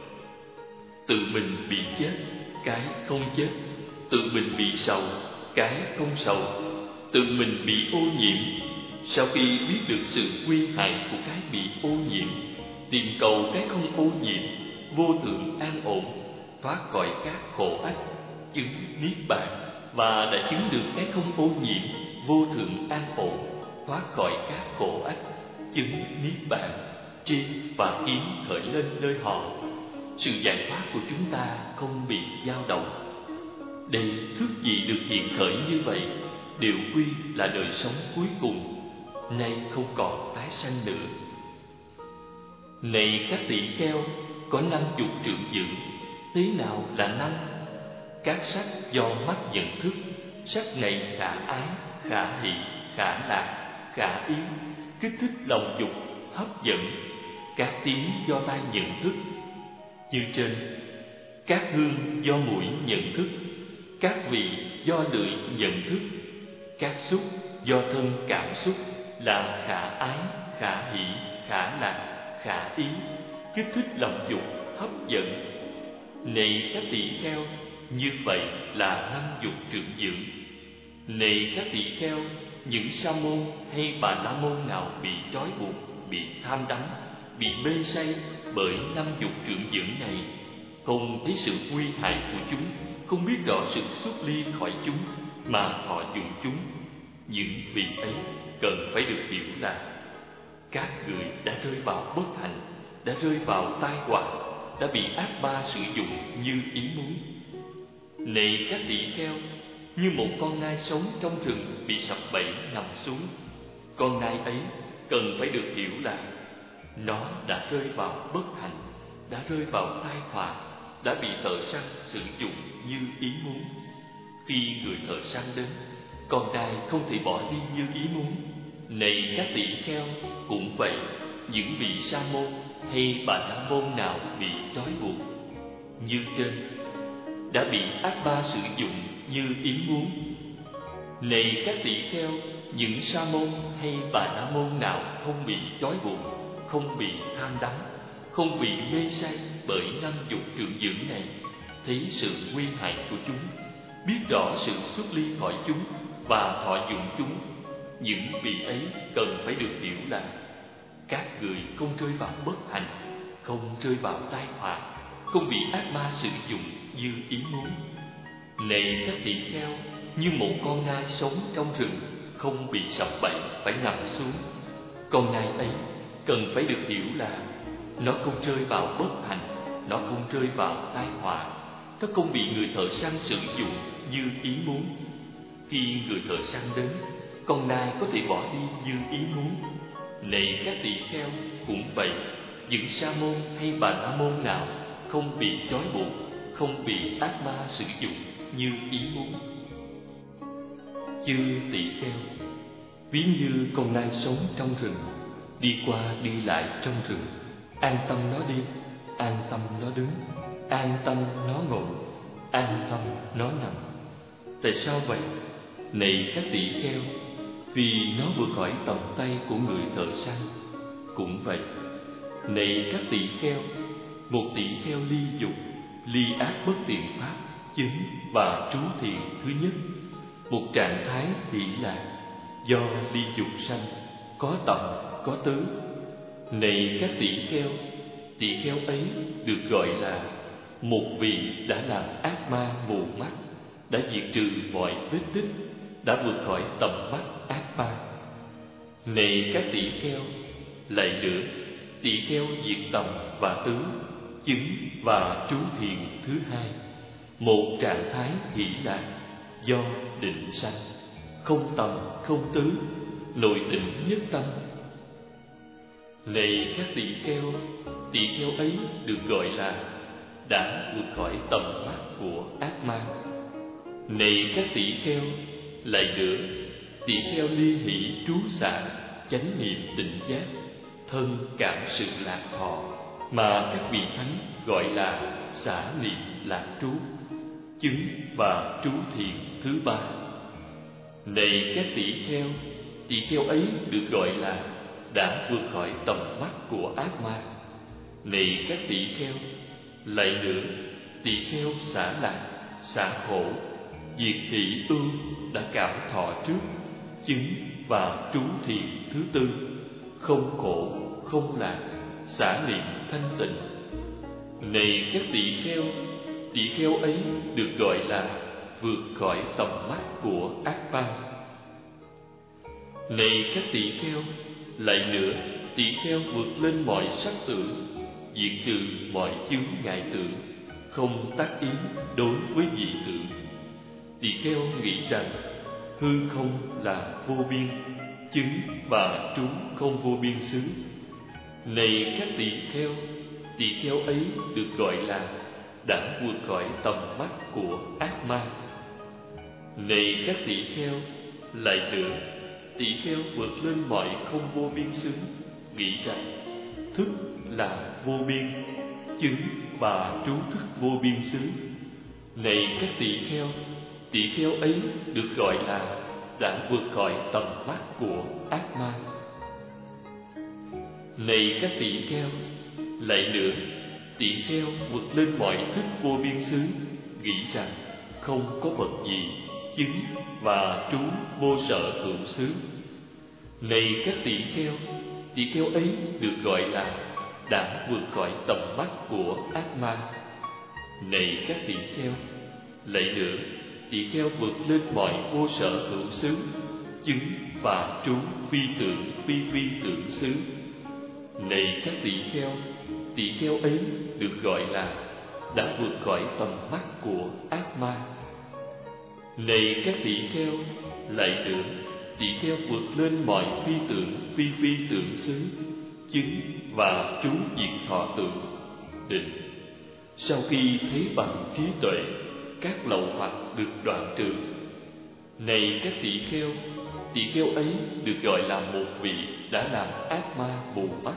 tự mình bị chết, cái không chết; tự mình bị sầu, cái không sầu; tự mình bị ô nhiễm. Sau khi biết được sự nguy hại của cái bị ô nhiễm, tìm cầu cái không ô nhiễm, vô thượng an ổn, thoát khỏi các khổ ách, chứng niết bàn, và đã chứng được cái không ô nhiễm, vô thượng an ổn, thoát khỏi các khổ ách, chứng niết bàn. Tri và kiến khởi lên nơi họ. Sự giải thoát của chúng ta không bị dao động. Đây thước gì được hiện khởi như vậy, đều quy là đời sống cuối cùng, nay không còn tái sanh nữa. Này các tỷ kheo, có năm dục trượng dưỡng. Thế nào là năm? Các sắc do mắt nhận thức. Sắc này khả ái, khả hỷ, khả lạc, khả ý, kích thích lòng dục, hấp dẫn. Các tiếng do tai nhận thức như trên. Các hương do mũi nhận thức. Các vị do lưỡi nhận thức. Các xúc do thân cảm xúc là khả ái, khả hỷ, khả lạc, khả ý, kích thích lòng dục, hấp dẫn. Này các tỷ kheo, như vậy là năm dục trượng dưỡng. Này các tỷ kheo, những sa môn hay bà la môn nào bị trói buộc, bị tham đắm, bị mê say bởi năm dục trượng dưỡng này, không thấy sự nguy hại của chúng, không biết rõ sự xuất ly khỏi chúng mà thọ dụng chúng, những vị ấy cần phải được hiểu là các người đã rơi vào bất hạnh, đã rơi vào tai họa, đã bị ác ba sử dụng như ý muốn. Này các tỷ kheo, như một con nai sống trong rừng bị sập bẫy nằm xuống, con nai ấy cần phải được hiểu là nó đã rơi vào bất hạnh, đã rơi vào tai họa, đã bị thợ săn sử dụng như ý muốn. Khi người thợ săn đến, con nai không thể bỏ đi như ý muốn. Này các tỷ kheo, cũng vậy, những vị sa môn hay bà la môn nào bị trói buộc như trên, đã bị ác ba sử dụng như ý muốn. Này các tỷ kheo, những sa môn hay bà la môn nào không bị trói buộc, không bị tham đắm, không bị mê say bởi năm dục trượng dưỡng này, thấy sự nguy hại của chúng, biết rõ sự xuất ly khỏi chúng và thọ dụng chúng, những vị ấy cần phải được hiểu là các người không rơi vào bất hạnh, không rơi vào tai họa, không bị ác ma sử dụng như ý muốn. Này các tỷ kheo, như một con nai sống trong rừng, không bị sập bẫy phải nằm xuống, con nai ấy cần phải được hiểu là nó không rơi vào bất hạnh, nó không rơi vào tai họa, nó không bị người thợ săn sử dụng như ý muốn. Khi người thợ săn đến, con nai có thể bỏ đi như ý muốn. Này các tỷ kheo, cũng vậy, những sa môn hay bà la môn nào không bị trói buộc, không bị ác ma sử dụng như ý muốn. Chư tỷ kheo, ví như con nai sống trong rừng, đi qua đi lại trong rừng, an tâm nó đi, an tâm nó đứng, an tâm nó ngồi, an tâm nó nằm. Tại sao vậy? Này các tỷ kheo, vì nó vượt khỏi tầm tay của người thợ săn. Cũng vậy, này các tỷ kheo, một tỷ kheo ly dục, ly ác bất thiện pháp, chứng và trú thiện thứ nhất, một trạng thái hỷ lạc, do ly dục sanh, có tầm, có tứ. Này các tỷ kheo, tỷ kheo ấy được gọi là một vị đã làm ác ma mù mắt, đã diệt trừ mọi vết tích, đã vượt khỏi tầm mắt ác ma. Này các tỷ kheo, lại nữa, tỷ kheo diệt tầm và tứ, chứng và trú thiện thứ hai, một trạng thái hỷ lạc, do định sanh, không tầm không tứ, nội tịnh nhất tâm. Này các tỷ kheo, tỷ kheo ấy được gọi là đã vượt khỏi tầm mắt của ác ma. Này các tỷ kheo, lại nữa, tỷ kheo ly hỷ trú xả, chánh niệm tỉnh giác, thân cảm sự lạc thọ, mà các vị thánh gọi là xả niệm lạc trú, chứng và trú thiện thứ ba. Này các tỷ kheo, tỷ kheo ấy được gọi là đã vượt khỏi tầm mắt của ác ma. Này các tỷ kheo, lại nữa, tỷ kheo xả lạc, xả khổ, diệt hỷ ưu, đã cảm thọ trước, chứng và trú thiện thứ tư, không khổ, không lạc, xả niệm thanh tịnh. Này các tỷ kheo, tỷ kheo ấy được gọi là vượt khỏi tầm mắt của ác ma. Này các tỷ kheo, lại nữa, tỷ kheo vượt lên mọi sắc tưởng, diệt trừ mọi chướng ngại tưởng, không tác ý đối với dị tưởng. Tỷ kheo nghĩ rằng hư không là vô biên, chứng và trú không vô biên xứ. Này các tỷ kheo, tỷ kheo ấy được gọi là đã vượt khỏi tầm mắt của ác ma. Này các tỷ kheo, lại nữa, tỷ kheo vượt lên mọi không vô biên xứ, nghĩ rằng thức là vô biên, chứng và trú thức vô biên xứ. Này các tỷ kheo, tỷ kheo ấy được gọi là đã vượt khỏi tầm mắt của ác ma. Này các tỷ kheo, lại nữa, tỷ kheo vượt lên mọi thức vô biên xứ, nghĩ rằng không có vật gì, chứng và trú vô sở hữu xứ. Này các tỷ kheo, tỷ kheo ấy được gọi là đã vượt khỏi tầm mắt của ác ma. Này các tỷ kheo, lại nữa, tỷ kheo vượt lên mọi vô sở hữu xứ, chứng và trú phi tưởng phi phi tưởng xứ. Này các tỷ kheo, tỷ kheo ấy được gọi là đã vượt khỏi tầm mắt của ác ma. Này các tỷ kheo, lại nữa, tỷ kheo vượt lên mọi phi tưởng phi phi tưởng xứ, chứng và trú diệt thọ tưởng, định. Sau khi thấy bằng trí tuệ, các lậu hoặc được đoạn trừ. Này các tỷ kheo, tỷ kheo ấy được gọi là một vị đã làm ác ma mù mắt,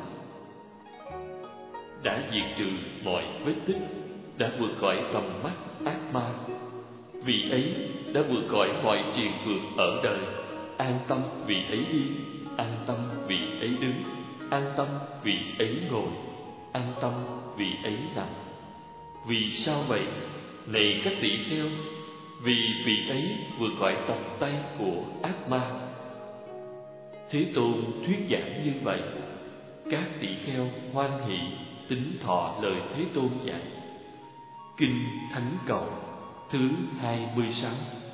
đã diệt trừ mọi vết tích, đã vượt khỏi tầm mắt ác ma. Vị ấy đã vượt khỏi mọi triền phượng ở đời, an tâm vị ấy đi, an tâm vị ấy đứng, an tâm vị ấy ngồi, an tâm vị ấy nằm. Vì sao vậy? Này các tỷ kheo, vì vị ấy vượt khỏi tầm tay của ác ma. Thế Tôn thuyết giảng như vậy, các tỷ kheo hoan hỷ tín thọ lời Thế Tôn dạy. Kinh Thánh Cầu thứ hai mươi sáu.